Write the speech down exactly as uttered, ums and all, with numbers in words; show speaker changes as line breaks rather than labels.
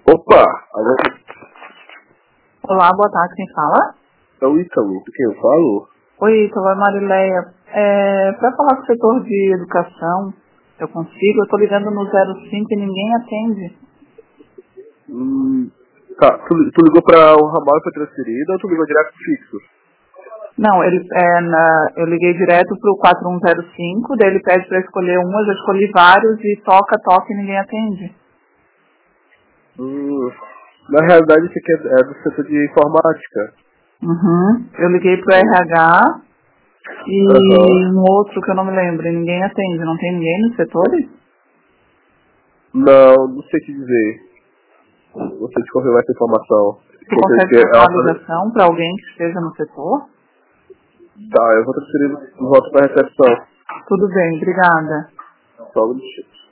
Opa! Alô?
Olá, boa tarde, quem fala?
É o Ítalo, de quem eu falo?
Oi, Ítalo, é Marileia. É, para falar com o setor de educação, eu consigo? Eu estou ligando no zero cinco e ninguém atende.
Hum, tá, tu, tu ligou pra o ramal e foi transferido ou tu ligou direto pro fixo?
Não, ele, é, na, eu liguei direto para o quatro um zero cinco, daí ele pede para escolher um, eu já escolhi vários e toca, toca e ninguém atende.
Hum, na realidade isso aqui é, é do setor de informática.
Uhum. Eu liguei para o R H e
Aham.
um outro que eu não me lembro, e ninguém atende. Não tem ninguém nos setores?
Não, não sei te dizer. Não sei te confirmar essa informação.
Tu
Porque
consegue
que
passar a
ela...
ligação para alguém que esteja no setor?
Tá, eu vou transferir de volta pra recepção.
Tudo bem, obrigada.
Só um minutinho.